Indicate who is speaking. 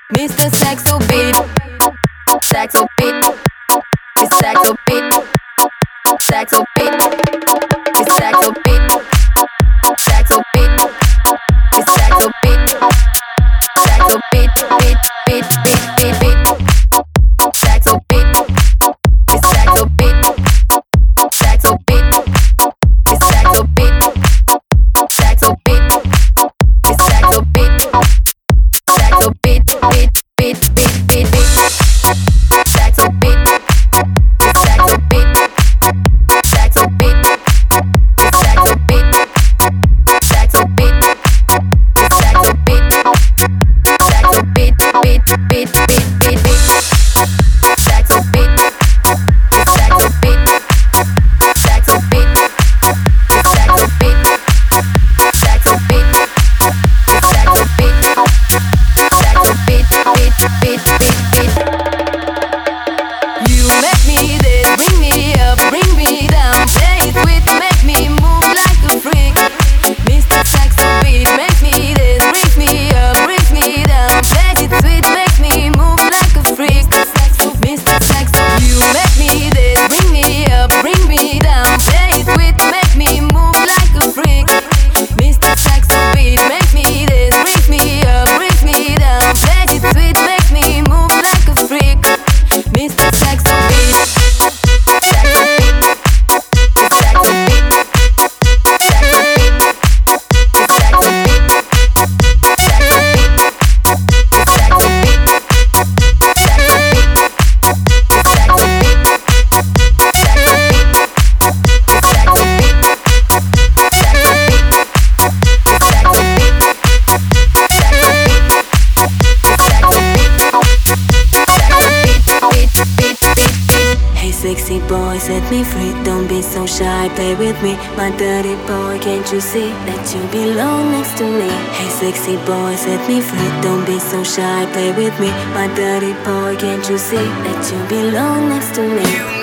Speaker 1: Mr. Saxo beat, Saxo beat, it's Saxo beat, Saxo beat, it's Saxo beat, Saxo beat, it's Saxo beat, Saxo beat, beat, beat, beat, beat, beat, Saxo beat, it's Saxo beat, Saxo beat, it's Saxo beat, Saxo beat, it's Saxo beat, Saxo beat, beat, beat, beat, beat, beat, Saxo beat, it's Saxo beat, Saxo beat, it's Saxo beat, Saxo beat, it's Saxo beat, Saxo beat, beat, beat, beat, beat, beat, Saxo beat, it's Saxo beat, Saxo beat, it's Saxo beat, Saxo beat, it's Saxo beat, Saxo beat, beat, beat, beat, beat. You make me this, bring me up, bring me down, play it with, make me move like a freak. Mr. Saxo beat makes me this, brings me up, brings me down, plays it sweet, makes me move like a freak. Mr. Saxo, you make me this, bring me up, bring me down, play it with, make me move like a freak. Mr. Saxo beat makes me this, brings me up, brings me down, plays it sweet, makes me move like a freak. Mr. Saxo beat, Saxo beat, it's Saxo beat, Saxo beat, it's Saxo beat, Saxo beat, it's Saxo beat, Saxo beat, it's Saxo beat, Saxo beat, it's Saxo beat, Saxo beat, it's Saxo beat, Saxo beat, it's Saxo beat, Saxo beat, beat, beat, beat, beat.
Speaker 2: Hey sexy boy, set me free, don't be so shy, play with me. My dirty boy, can't you see that you belong next to me? Hey sexy boy, set me free, don't be so shy, play with me. My dirty boy, can't you see that you belong next to me?